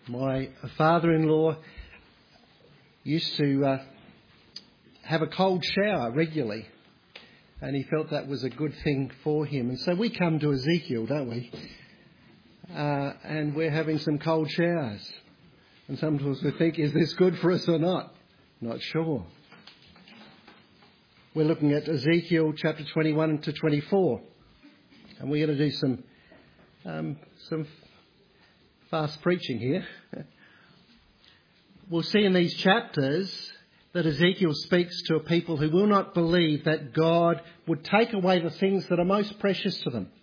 My father-in-law used to have a cold shower regularly, and he felt that was a good thing for him. And so we come to Ezekiel, don't we? And we're having some cold showers. And sometimes we think, is this good for us or not? Not sure. We're looking at Ezekiel chapter 21 to 24. And we're going to do some fast preaching here. We'll see in these chapters that Ezekiel speaks to a people who will not believe that God would take away the things that are most precious to them.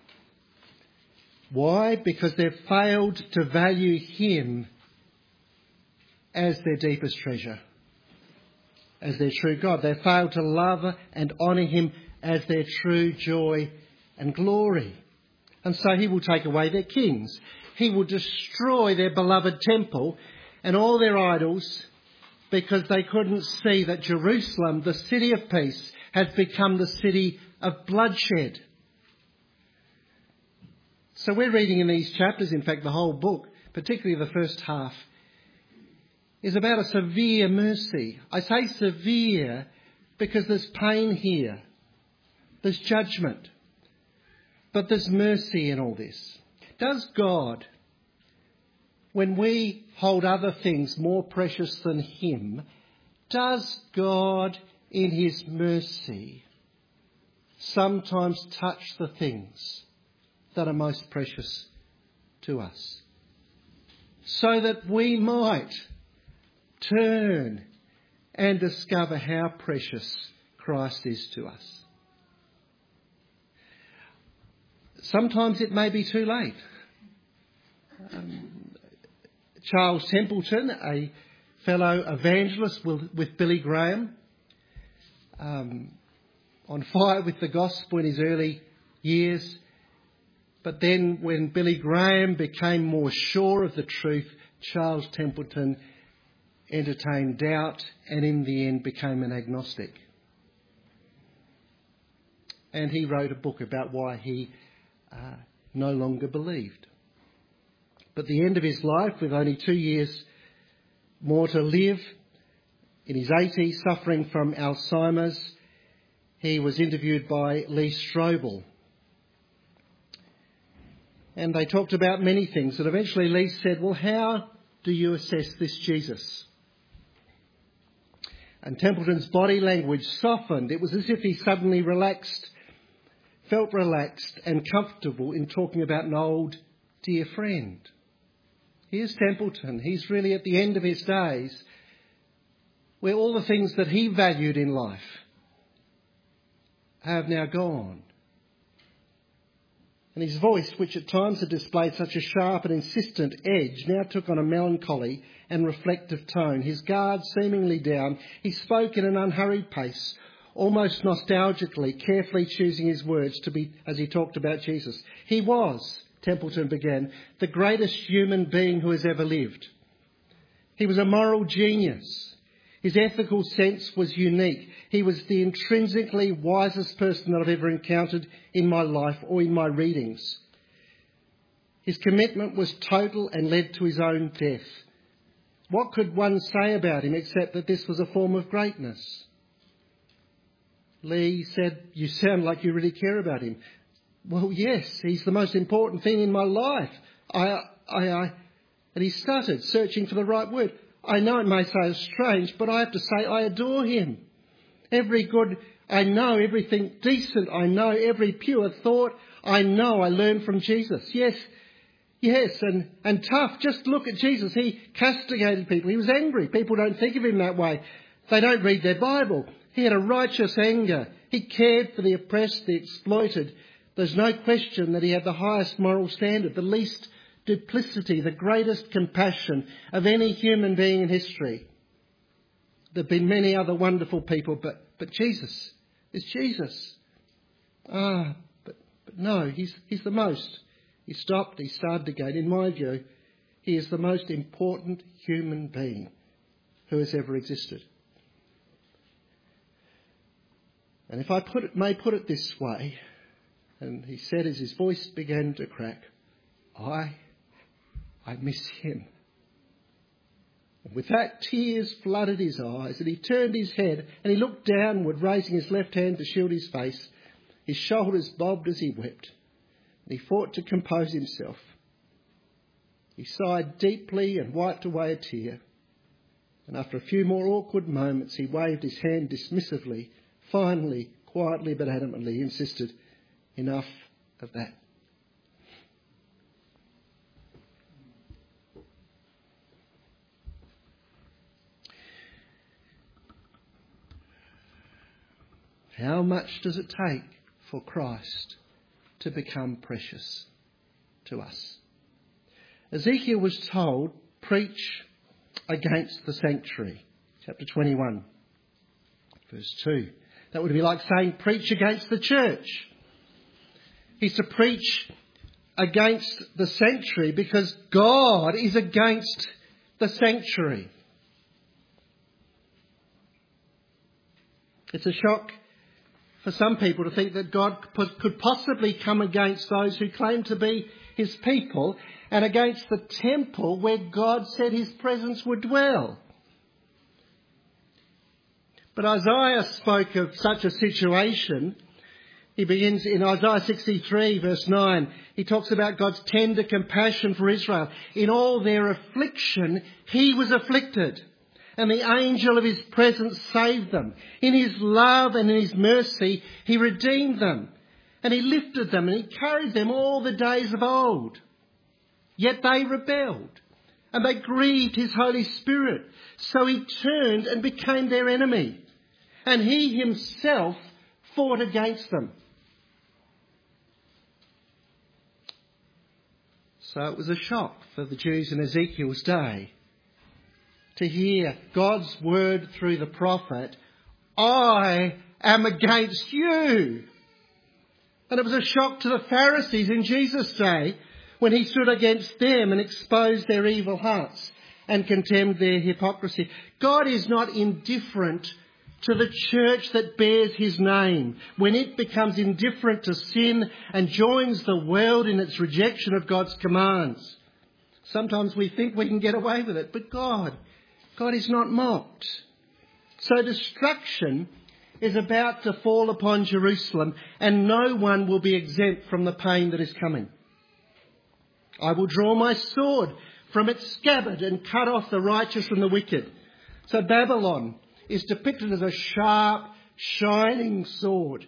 Why? Because they've failed to value him as their deepest treasure, as their true God. They've failed to love and honour him as their true joy and glory. And so he will take away their kings. He will destroy their beloved temple and all their idols, because they couldn't see that Jerusalem, the city of peace, had become the city of bloodshed. So we're reading in these chapters, in fact the whole book, particularly the first half, is about a severe mercy. I say severe because there's pain here. There's judgment. But there's mercy in all this. Does God, when we hold other things more precious than him, does God in his mercy sometimes touch the things that are most precious to us, so that we might turn and discover how precious Christ is to us? Sometimes it may be too late. Charles Templeton, a fellow evangelist with Billy Graham, on fire with the gospel in his early years. But then when Billy Graham became more sure of the truth, Charles Templeton entertained doubt and in the end became an agnostic. And he wrote a book about why he no longer believed. But at the end of his life, with only 2 years more to live, in his 80s, suffering from Alzheimer's, he was interviewed by Lee Strobel. And they talked about many things. And eventually Lee said, well, how do you assess this Jesus? And Templeton's body language softened. It was as if he suddenly felt relaxed and comfortable in talking about an old dear friend. Here's Templeton. He's really at the end of his days, where all the things that he valued in life have now gone. And his voice, which at times had displayed such a sharp and insistent edge, now took on a melancholy and reflective tone. His guard seemingly down, he spoke in an unhurried pace, almost nostalgically, carefully choosing his words to be as he talked about Jesus. He was, Templeton began, the greatest human being who has ever lived. He was a moral genius. His ethical sense was unique. He was the intrinsically wisest person that I've ever encountered in my life or in my readings. His commitment was total and led to his own death. What could one say about him except that this was a form of greatness? Lee said, you sound like you really care about him. Well, yes, he's the most important thing in my life. And he stuttered, searching for the right word. I know it may sound strange, but I have to say I adore him. Every good I know, everything decent I know, every pure thought I know I learned from Jesus. Yes, and tough. Just look at Jesus. He castigated people. He was angry. People don't think of him that way. They don't read their Bible. He had a righteous anger. He cared for the oppressed, the exploited. There's no question that he had the highest moral standard, the least duplicity, the greatest compassion of any human being in history. There have been many other wonderful people, but Jesus is Jesus. But no, he's the most. He stopped, he started again. In my view, he is the most important human being who has ever existed. And if I may put it this way, and he said as his voice began to crack, I miss him. And with that, tears flooded his eyes, and he turned his head and he looked downward, raising his left hand to shield his face. His shoulders bobbed as he wept, and he fought to compose himself. He sighed deeply and wiped away a tear. And after a few more awkward moments, he waved his hand dismissively. Finally, quietly but adamantly, he insisted, "Enough of that." How much does it take for Christ to become precious to us? Ezekiel was told, preach against the sanctuary. Chapter 21, verse 2. That would be like saying, preach against the church. He's to preach against the sanctuary because God is against the sanctuary. It's a shock for some people to think that God could possibly come against those who claim to be his people and against the temple where God said his presence would dwell. But Isaiah spoke of such a situation. He begins in Isaiah 63 verse 9. He talks about God's tender compassion for Israel. In all their affliction, he was afflicted, and the angel of his presence saved them. In his love and in his mercy, he redeemed them, and he lifted them, and he carried them all the days of old. Yet they rebelled, and they grieved his Holy Spirit. So he turned and became their enemy, and he himself fought against them. So it was a shock for the Jews in Ezekiel's day to hear God's word through the prophet, "I am against you." And it was a shock to the Pharisees in Jesus' day when he stood against them and exposed their evil hearts and condemned their hypocrisy. God is not indifferent to the church that bears his name when it becomes indifferent to sin and joins the world in its rejection of God's commands. Sometimes we think we can get away with it, but God is not mocked. So destruction is about to fall upon Jerusalem, and no one will be exempt from the pain that is coming. "I will draw my sword from its scabbard and cut off the righteous and the wicked." So Babylon is depicted as a sharp, shining sword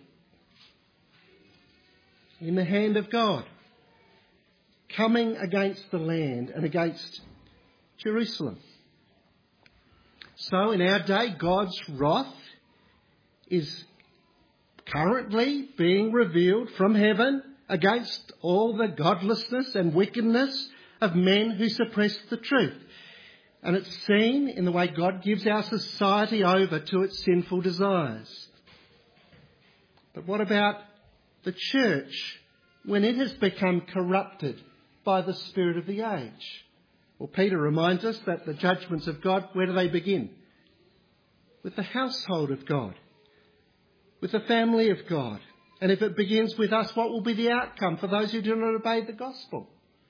in the hand of God, coming against the land and against Jerusalem. So in our day, God's wrath is currently being revealed from heaven against all the godlessness and wickedness of men who suppress the truth. And it's seen in the way God gives our society over to its sinful desires. But what about the church when it has become corrupted by the spirit of the age? Well, Peter reminds us that the judgments of God, where do they begin? With the household of God, with the family of God. And if it begins with us, what will be the outcome for those who do not obey the gospel?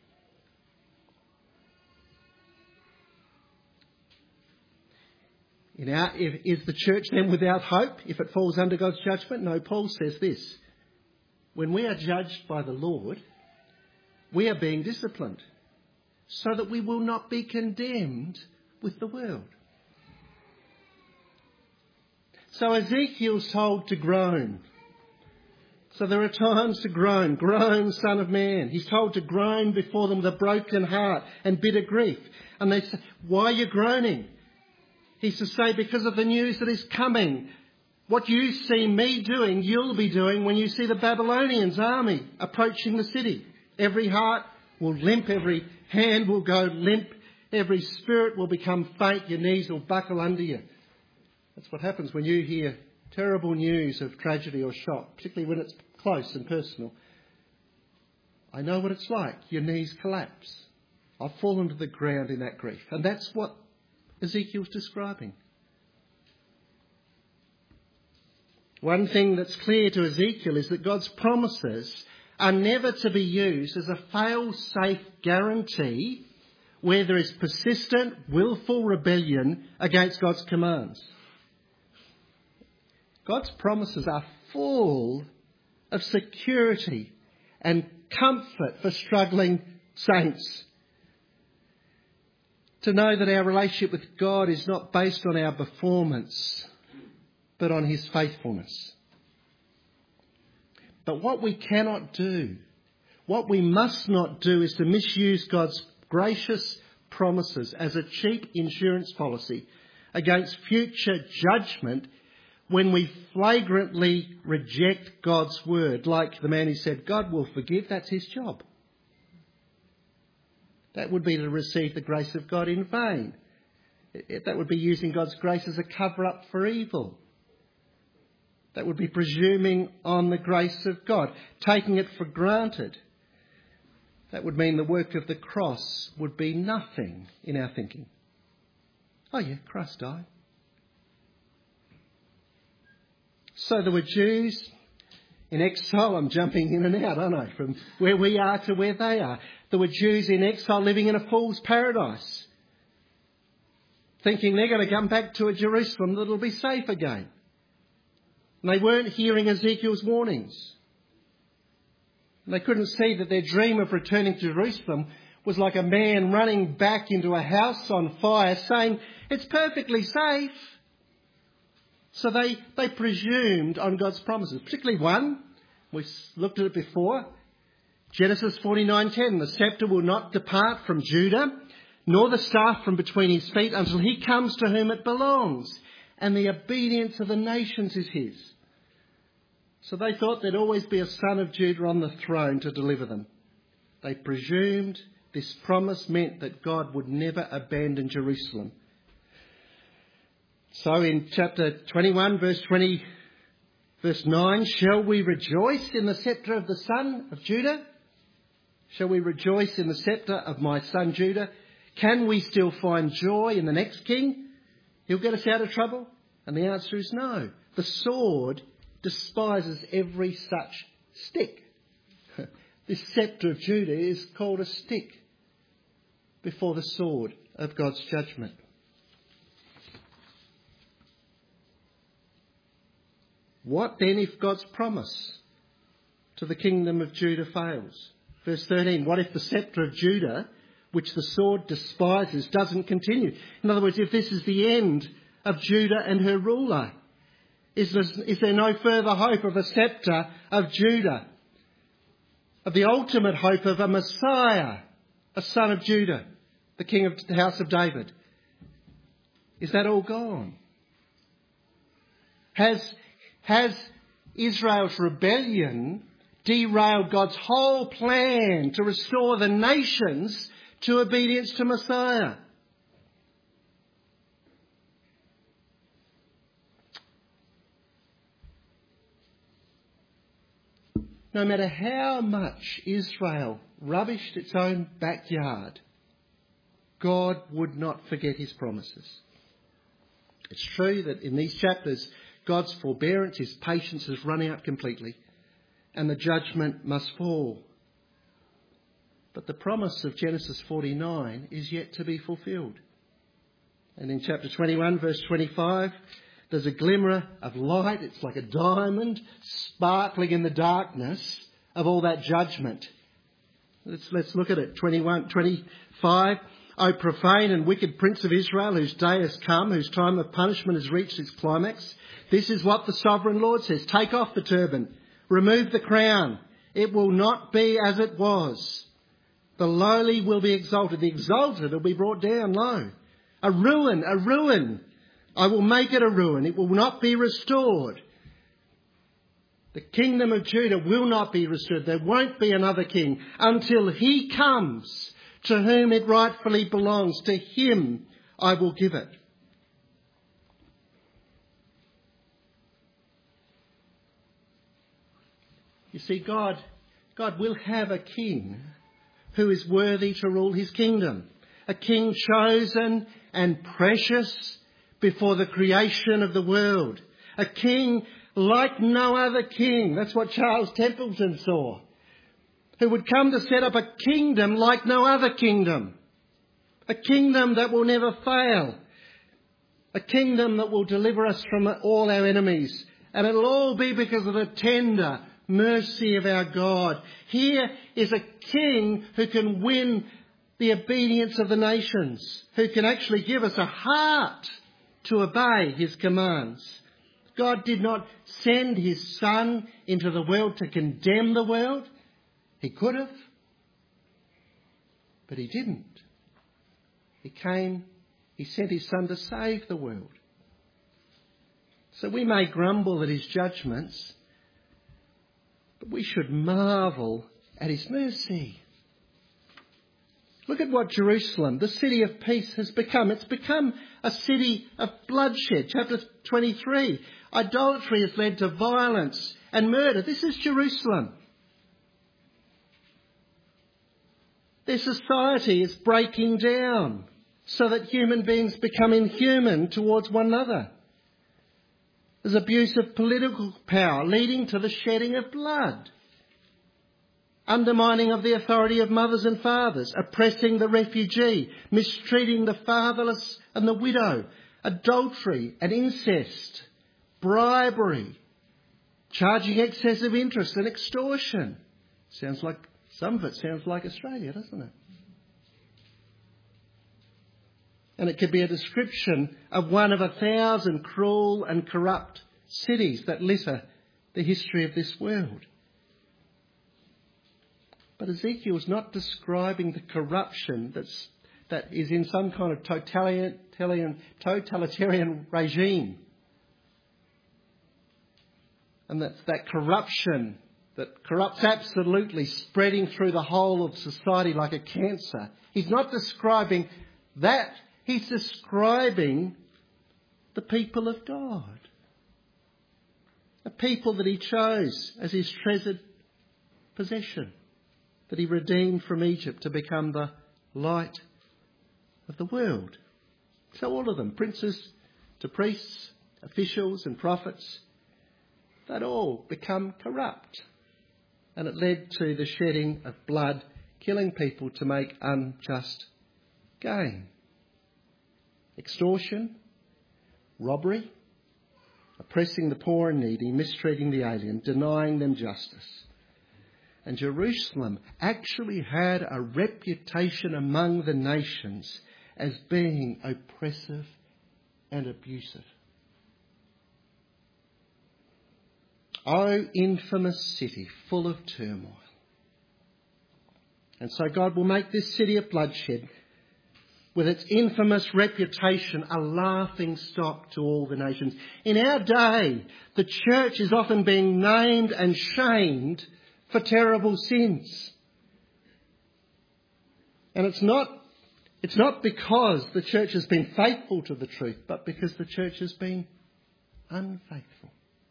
Is the church then without hope if it falls under God's judgment? No, Paul says this: when we are judged by the Lord, we are being disciplined so that we will not be condemned with the world. So Ezekiel's told to groan. So there are times to groan. Groan, son of man. He's told to groan before them with a broken heart and bitter grief. And they say, why are you groaning? He's to say, because of the news that is coming. What you see me doing, you'll be doing when you see the Babylonians' army approaching the city. Every heart will limp, every hand will go limp, every spirit will become faint, your knees will buckle under you. That's what happens when you hear terrible news of tragedy or shock, particularly when it's close and personal. I know what it's like. Your knees collapse. I've fallen to the ground in that grief. And that's what Ezekiel's describing. One thing that's clear to Ezekiel is that God's promises are never to be used as a fail-safe guarantee where there is persistent, willful rebellion against God's commands. God's promises are full of security and comfort for struggling saints. To know that our relationship with God is not based on our performance, but on his faithfulness. But what we cannot do, what we must not do, is to misuse God's gracious promises as a cheap insurance policy against future judgment when we flagrantly reject God's word. Like the man who said, God will forgive, that's his job. That would be to receive the grace of God in vain. That would be using God's grace as a cover-up for evil. That would be presuming on the grace of God, taking it for granted. That would mean the work of the cross would be nothing in our thinking. Oh yeah, Christ died. So there were Jews in exile. I'm jumping in and out, aren't I? From where we are to where they are. There were Jews in exile living in a fool's paradise, thinking they're going to come back to a Jerusalem that'll be safe again. And they weren't hearing Ezekiel's warnings. And they couldn't see that their dream of returning to Jerusalem was like a man running back into a house on fire saying, it's perfectly safe. So they presumed on God's promises, particularly one, we looked at it before, Genesis 49:10, the sceptre will not depart from Judah, nor the staff from between his feet until he comes to whom it belongs, and the obedience of the nations is his. So they thought there'd always be a son of Judah on the throne to deliver them. They presumed this promise meant that God would never abandon Jerusalem. So in chapter 21, verse 9, shall we rejoice in the sceptre of the son of Judah? Shall we rejoice in the sceptre of my son Judah? Can we still find joy in the next king? He'll get us out of trouble? And the answer is no. The sword despises every such stick. This sceptre of Judah is called a stick before the sword of God's judgment. What then if God's promise to the kingdom of Judah fails? Verse 13, what if the sceptre of Judah, which the sword despises, doesn't continue? In other words, if this is the end of Judah and her ruler, is there no further hope of a sceptre of Judah, of the ultimate hope of a Messiah, a son of Judah, the king of the house of David? Is that all gone? Has Israel's rebellion derailed God's whole plan to restore the nations to obedience to Messiah? No matter how much Israel rubbished its own backyard, God would not forget his promises. It's true that in these chapters, God's forbearance, his patience has run out completely, and the judgment must fall. But the promise of Genesis 49 is yet to be fulfilled. And in chapter 21, verse 25, there's a glimmer of light. It's like a diamond sparkling in the darkness of all that judgment. Let's look at it. 25. O profane and wicked prince of Israel, whose day has come, whose time of punishment has reached its climax. This is what the sovereign Lord says. Take off the turban. Remove the crown. It will not be as it was. The lowly will be exalted. The exalted will be brought down low. A ruin. I will make it a ruin. It will not be restored. The kingdom of Judah will not be restored. There won't be another king until he comes to whom it rightfully belongs. To him I will give it. You see, God will have a king who is worthy to rule his kingdom. A king chosen and precious before the creation of the world. A king like no other king. That's what Charles Templeton saw. Who would come to set up a kingdom like no other kingdom. A kingdom that will never fail. A kingdom that will deliver us from all our enemies. And it'll all be because of the tender mercy of our God. Here is a king who can win the obedience of the nations, who can actually give us a heart to obey his commands. God did not send his Son into the world to condemn the world. He could have, but he didn't. He sent his Son to save the world. So we may grumble at his judgments, but we should marvel at his mercy. Look at what Jerusalem, the city of peace, has become. It's become a city of bloodshed. Chapter 23. Idolatry has led to violence and murder. This is Jerusalem. Their society is breaking down so that human beings become inhuman towards one another. There's abuse of political power leading to the shedding of blood. Undermining of the authority of mothers and fathers, oppressing the refugee, mistreating the fatherless and the widow, adultery and incest, bribery, charging excessive interest and extortion. Some of it sounds like Australia, doesn't it? And it could be a description of one of 1,000 cruel and corrupt cities that litter the history of this world. But Ezekiel's not describing the corruption that is in some kind of totalitarian regime. And that's that corruption that corrupts absolutely, spreading through the whole of society like a cancer. He's not describing that. He's describing the people of God. A people that he chose as his treasured possession, that he redeemed from Egypt to become the light of the world. So all of them, princes to priests, officials and prophets, they'd all become corrupt. And it led to the shedding of blood, killing people to make unjust gain. Extortion, robbery, oppressing the poor and needy, mistreating the alien, denying them justice. And Jerusalem actually had a reputation among the nations as being oppressive and abusive. Oh, infamous city, full of turmoil. And so God will make this city of bloodshed, with its infamous reputation, a laughing stock to all the nations. In our day, the church is often being named and shamed for terrible sins. And it's not because the church has been faithful to the truth, but because the church has been unfaithful.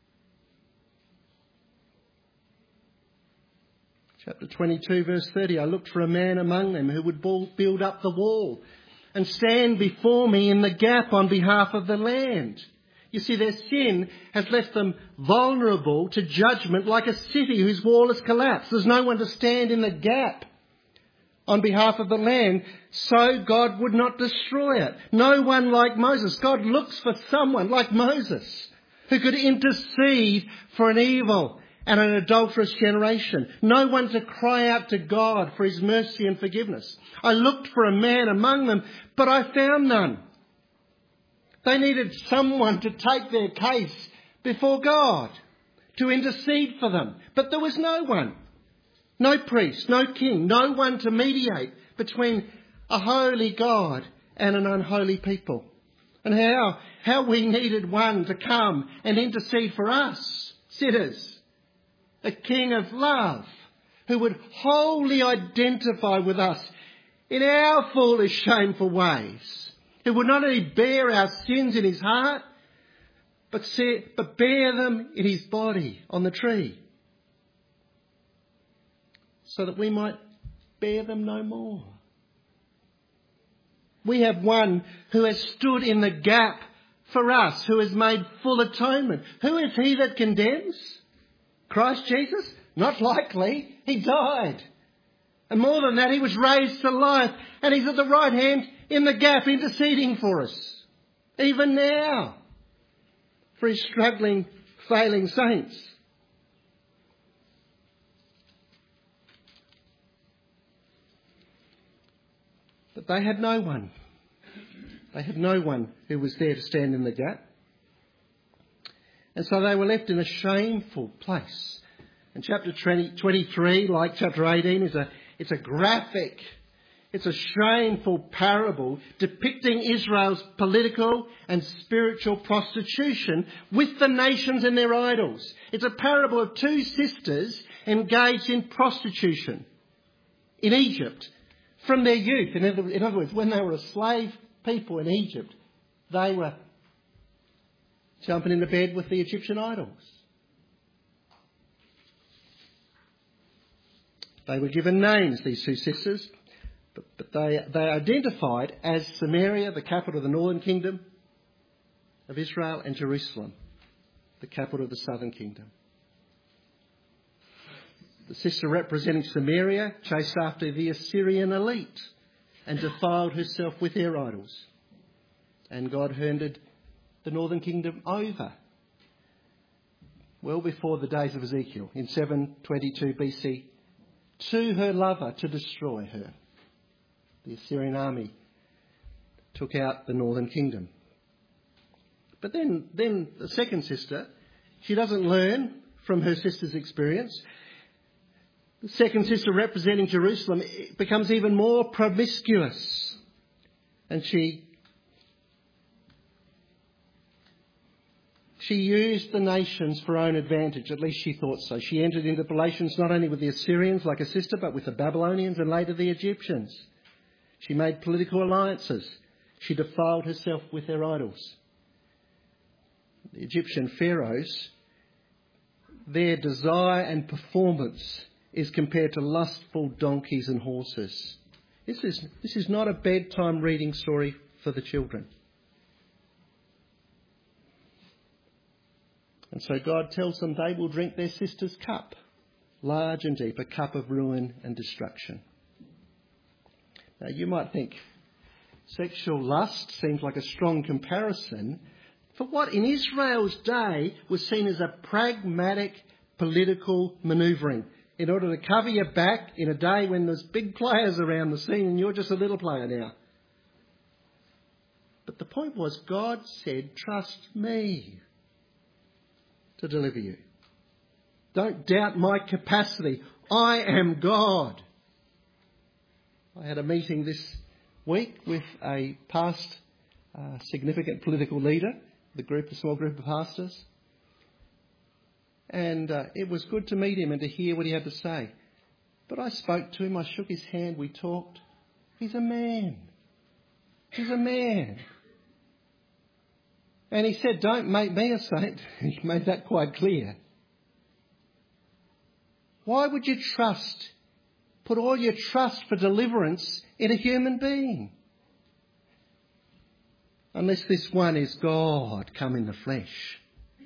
Chapter 22, verse 30, I looked for a man among them who would build up the wall and stand before me in the gap on behalf of the land. You see, their sin has left them vulnerable to judgment like a city whose wall has collapsed. There's no one to stand in the gap on behalf of the land, so God would not destroy it. No one like Moses. God looks for someone like Moses who could intercede for an evil and an adulterous generation. No one to cry out to God for his mercy and forgiveness. I looked for a man among them, but I found none. They needed someone to take their case before God, to intercede for them. But there was no one. No priest, no king, no one to mediate between a holy God and an unholy people. And how we needed one to come and intercede for us, sinners. A king of love who would wholly identify with us in our foolish, shameful ways. Who would not only bear our sins in his heart, but bear them in his body on the tree, so that we might bear them no more. We have one who has stood in the gap for us, who has made full atonement. Who is he that condemns? Christ Jesus? Not likely. He died. And more than that, he was raised to life. And he's at the right hand in the gap, interceding for us, even now, for his struggling, failing saints. But they had no one. They had no one who was there to stand in the gap. And so they were left in a shameful place. And chapter 23, like chapter 18, it's a graphic, it's a shameful parable depicting Israel's political and spiritual prostitution with the nations and their idols. It's a parable of two sisters engaged in prostitution in Egypt from their youth. In other words, when they were a slave people in Egypt, they were jumping into bed with the Egyptian idols. They were given names, these two sisters, but they identified as Samaria, the capital of the northern kingdom of Israel, and Jerusalem, the capital of the southern kingdom. The sister representing Samaria chased after the Assyrian elite and defiled herself with their idols. And God handed the northern kingdom over, well before the days of Ezekiel, in 722 BC, to her lover to destroy her. The Assyrian army took out the northern kingdom. But then the second sister, she doesn't learn from her sister's experience. The second sister, representing Jerusalem, becomes even more promiscuous. And she used the nations for her own advantage, at least she thought so. She entered into relations not only with the Assyrians like a sister, but with the Babylonians and later the Egyptians. She made political alliances. She defiled herself with their idols. The Egyptian pharaohs, their desire and performance is compared to lustful donkeys and horses. This is not a bedtime reading story for the children. And so God tells them they will drink their sister's cup, large and deep, a cup of ruin and destruction. Now you might think sexual lust seems like a strong comparison for what in Israel's day was seen as a pragmatic political manoeuvring in order to cover your back in a day when there's big players around the scene and you're just a little player now. But the point was, God said, trust me to deliver you. Don't doubt my capacity. I am God. I had a meeting this week with a past significant political leader, a small group of pastors. And it was good to meet him and to hear what he had to say. But I spoke to him, I shook his hand, we talked. He's a man. He's a man. And he said, don't make me a saint. He made that quite clear. Why would you put all your trust for deliverance in a human being? Unless this one is God come in the flesh.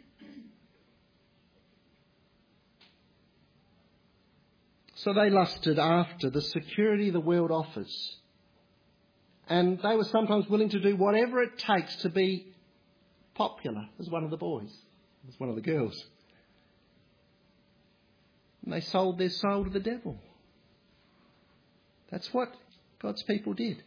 So they lusted after the security the world offers. And they were sometimes willing to do whatever it takes to be popular as one of the boys, as one of the girls. And they sold their soul to the devil. That's what God's people did.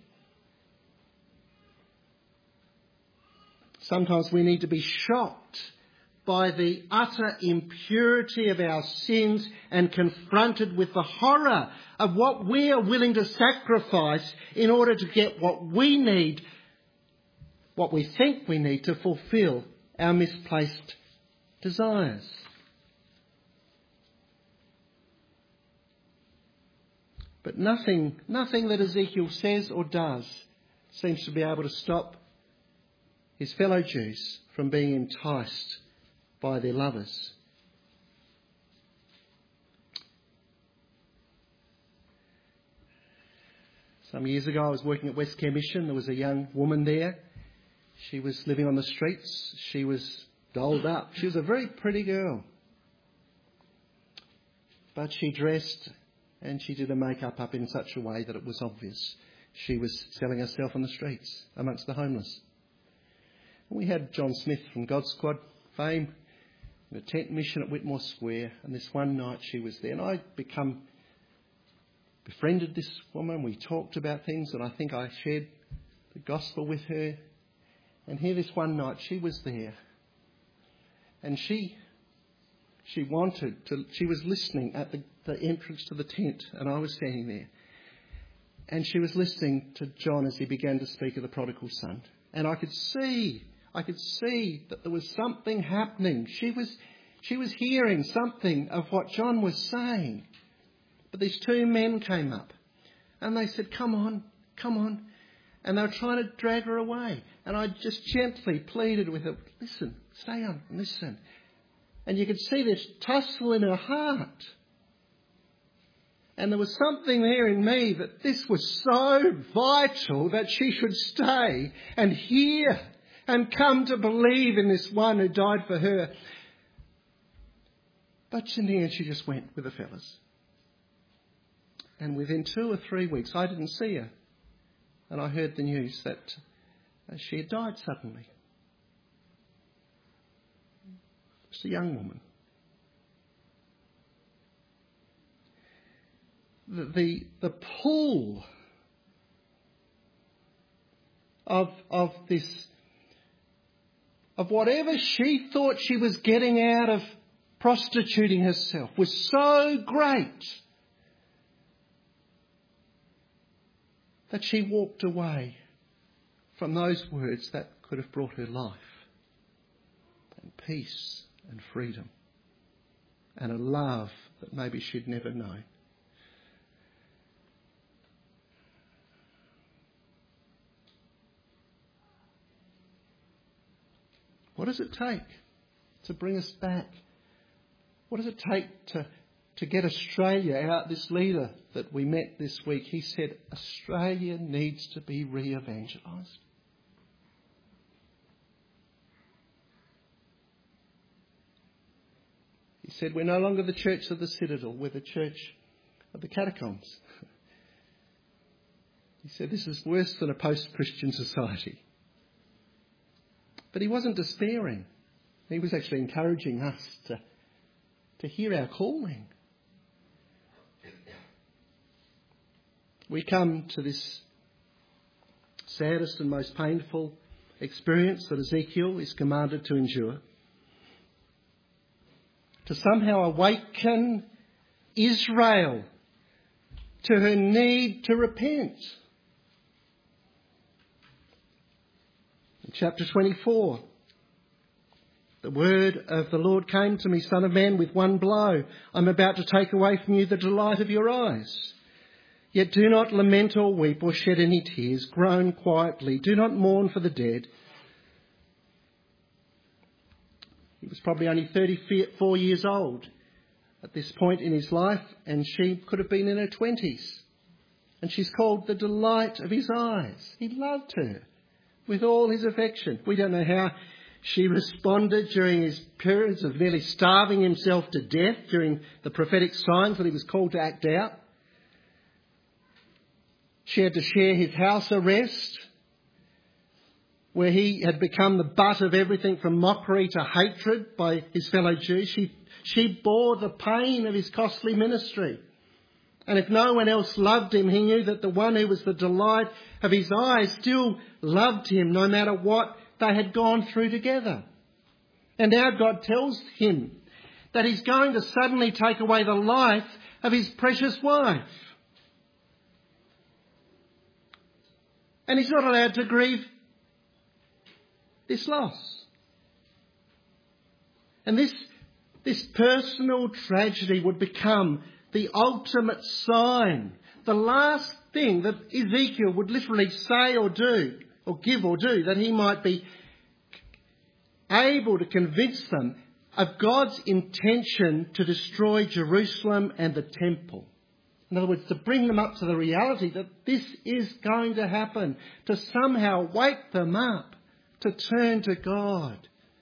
Sometimes we need to be shocked by the utter impurity of our sins and confronted with the horror of what we are willing to sacrifice in order to get what we need, what we think we need to fulfill our misplaced desires. But nothing that Ezekiel says or does seems to be able to stop his fellow Jews from being enticed by their lovers. Some years ago I was working at West Care Mission. There was a young woman there. She was living on the streets. She was dolled up. She was a very pretty girl. But she dressed and she did her makeup up in such a way that it was obvious she was selling herself on the streets amongst the homeless. And we had John Smith from God Squad fame in a tent mission at Whitmore Square, and this one night she was there, and I befriended this woman. We talked about things, and I think I shared the gospel with her. And here this one night she was there, and she was listening at the entrance to the tent, and I was standing there. And she was listening to John as he began to speak of the prodigal son. And I could see that there was something happening. She was hearing something of what John was saying. But these two men came up and they said, come on. And they were trying to drag her away. And I just gently pleaded with her, listen, stay on, listen. And you could see this tussle in her heart. And there was something there in me that this was so vital that she should stay and hear and come to believe in this one who died for her. But in the end, she just went with the fellas. And within 2 or 3 weeks, I didn't see her. And I heard the news that she had died suddenly. Just a young woman. The pull of whatever she thought she was getting out of prostituting herself was so great that she walked away from those words that could have brought her life and peace and freedom and a love that maybe she'd never known. What does it take to bring us back? What does it take to get Australia out? This leader that we met this week, he said, Australia needs to be re-evangelised. He said, we're no longer the church of the Citadel, we're the church of the catacombs. He said, this is worse than a post-Christian society. But he wasn't despairing. He was actually encouraging us to hear our calling. We come to this saddest and most painful experience that Ezekiel is commanded to endure, to somehow awaken Israel to her need to repent. In chapter 24, the word of the Lord came to me, Son of man, with one blow. I'm about to take away from you the delight of your eyes. Yet do not lament or weep or shed any tears. Groan quietly. Do not mourn for the dead. He was probably only 34 years old at this point in his life, and she could have been in her 20s. And she's called the delight of his eyes. He loved her with all his affection. We don't know how she responded during his periods of nearly starving himself to death during the prophetic signs that he was called to act out. She had to share his house arrest, where he had become the butt of everything from mockery to hatred by his fellow Jews. She bore the pain of his costly ministry. And if no one else loved him, he knew that the one who was the delight of his eyes still loved him no matter what they had gone through together. And now God tells him that he's going to suddenly take away the life of his precious wife. And he's not allowed to grieve this loss. And this personal tragedy would become the ultimate sign, the last thing that Ezekiel would literally say or do, or give or do, that he might be able to convince them of God's intention to destroy Jerusalem and the temple. In other words, to bring them up to the reality that this is going to happen, to somehow wake them up, to turn to God.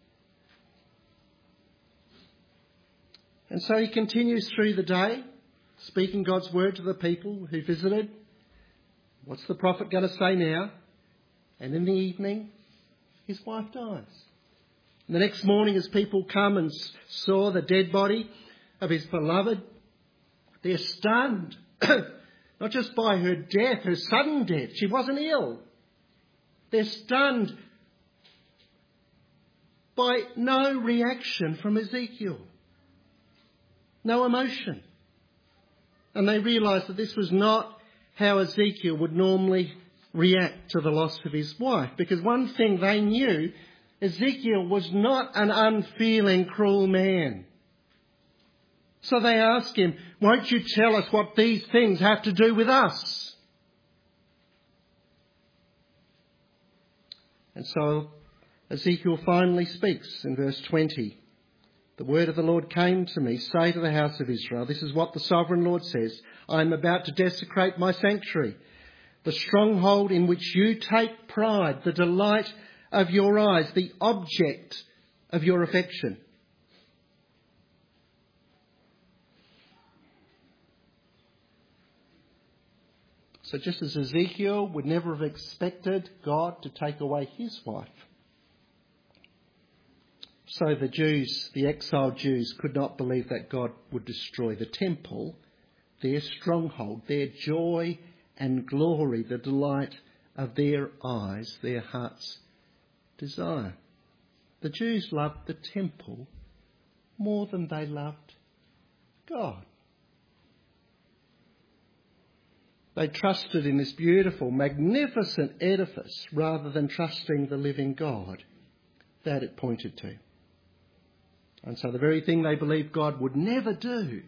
And so he continues through the day, speaking God's word to the people who visited. What's the prophet going to say now? And in the evening, his wife dies. And the next morning, as people come and saw the dead body of his beloved, they're stunned. Not just by her death, her sudden death. She wasn't ill. They're stunned by no reaction from Ezekiel. No emotion. And they realised that this was not how Ezekiel would normally react to the loss of his wife. Because one thing they knew, Ezekiel was not an unfeeling, cruel man. So they asked him, won't you tell us what these things have to do with us? And so Ezekiel finally speaks in verse 20. The word of the Lord came to me, say to the house of Israel, this is what the sovereign Lord says, I am about to desecrate my sanctuary, the stronghold in which you take pride, the delight of your eyes, the object of your affection. So just as Ezekiel would never have expected God to take away his wife, so the Jews, the exiled Jews, could not believe that God would destroy the temple, their stronghold, their joy and glory, the delight of their eyes, their heart's desire. The Jews loved the temple more than they loved God. They trusted in this beautiful, magnificent edifice rather than trusting the living God that it pointed to. And so the very thing they believed God would never do,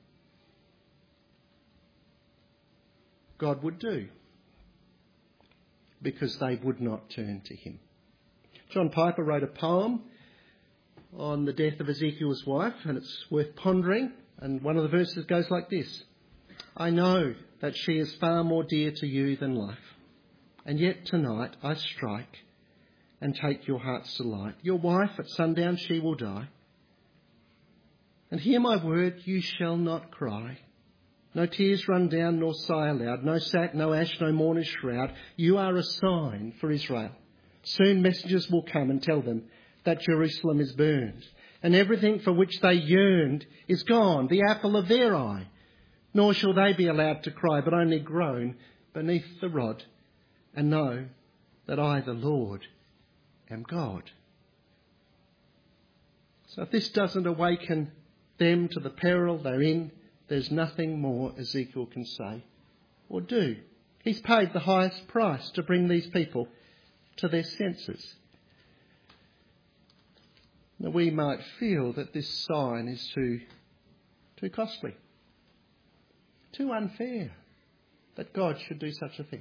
God would do, because they would not turn to him. John Piper wrote a poem on the death of Ezekiel's wife, and it's worth pondering. And one of the verses goes like this. I know that she is far more dear to you than life, and yet tonight I strike and take your heart's delight. Your wife at sundown she will die. And hear my word, you shall not cry. No tears run down, nor sigh aloud. No sack, no ash, no mourner's shroud. You are a sign for Israel. Soon messengers will come and tell them that Jerusalem is burned, and everything for which they yearned is gone, the apple of their eye. Nor shall they be allowed to cry, but only groan beneath the rod, and know that I, the Lord, am God. So if this doesn't awaken them to the peril they're in, there's nothing more Ezekiel can say or do. He's paid the highest price to bring these people to their senses. Now we might feel that this sign is too costly, too unfair, that God should do such a thing.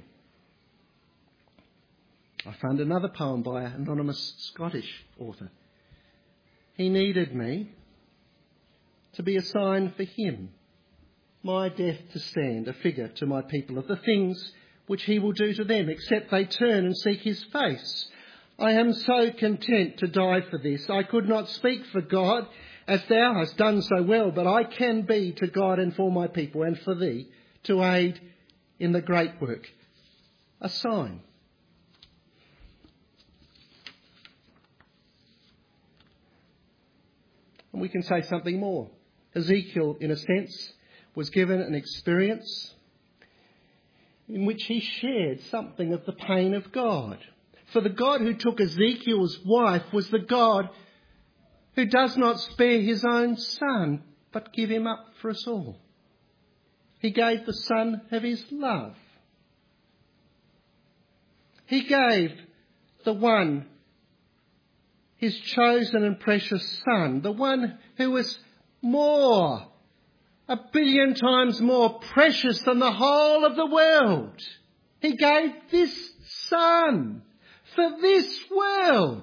I found another poem by an anonymous Scottish author. He needed me to be a sign for him, my death to stand, a figure to my people of the things which he will do to them, except they turn and seek his face. I am so content to die for this. I could not speak for God as thou hast done so well, but I can be to God and for my people and for thee to aid in the great work. A sign. And we can say something more. Ezekiel, in a sense, was given an experience in which he shared something of the pain of God. For the God who took Ezekiel's wife was the God who does not spare his own son, but give him up for us all. He gave the son of his love. He gave the one, his chosen and precious son, the one who was more, 1 billion times more precious than the whole of the world. He gave this son for this world,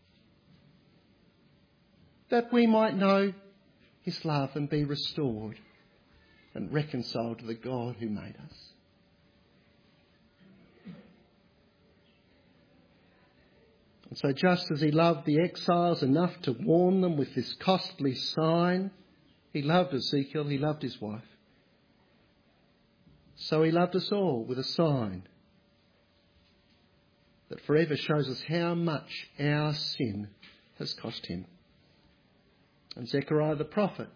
that we might know his love and be restored and reconciled to the God who made us. And so just as he loved the exiles enough to warn them with this costly sign, he loved Ezekiel, he loved his wife. So he loved us all with a sign that forever shows us how much our sin has cost him. And Zechariah the prophet,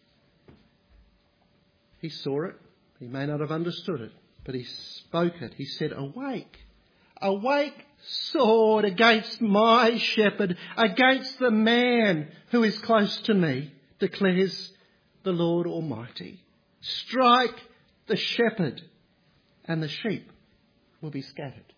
he saw it. He may not have understood it, but he spoke it. He said, "Awake, awake, sword, against my shepherd, against the man who is close to me, declares the Lord Almighty. Strike the shepherd, and the sheep will be scattered."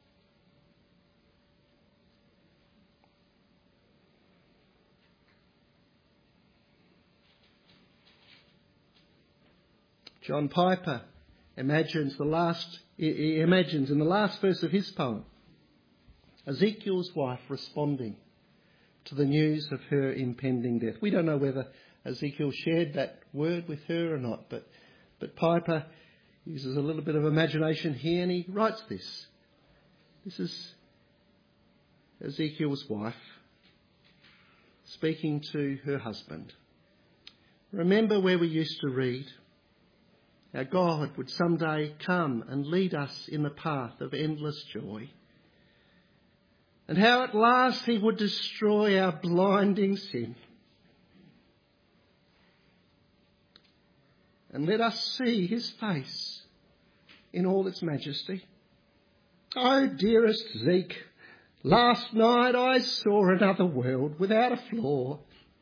John Piper imagines in the last verse of his poem, Ezekiel's wife responding to the news of her impending death. We don't know whether Ezekiel shared that word with her or not, but Piper uses a little bit of imagination here and he writes this. This is Ezekiel's wife speaking to her husband. "Remember where we used to read how God would someday come and lead us in the path of endless joy, and how at last he would destroy our blinding sin and let us see his face in all its majesty. Oh, dearest Zeke, last night I saw another world without a flaw,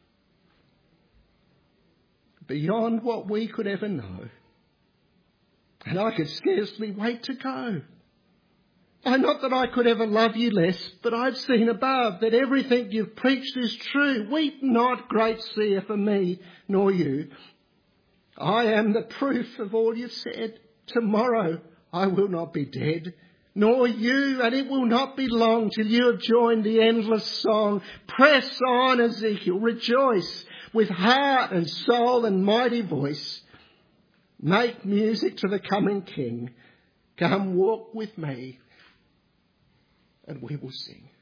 beyond what we could ever know, and I could scarcely wait to go. Not that I could ever love you less, but I've seen above that everything you've preached is true. Weep not, great seer, for me, nor you. I am the proof of all you've said. Tomorrow I will not be dead, nor you, and it will not be long till you have joined the endless song. Press on, Ezekiel, rejoice with heart and soul and mighty voice. Make music to the coming King. Come walk with me, and we will sing."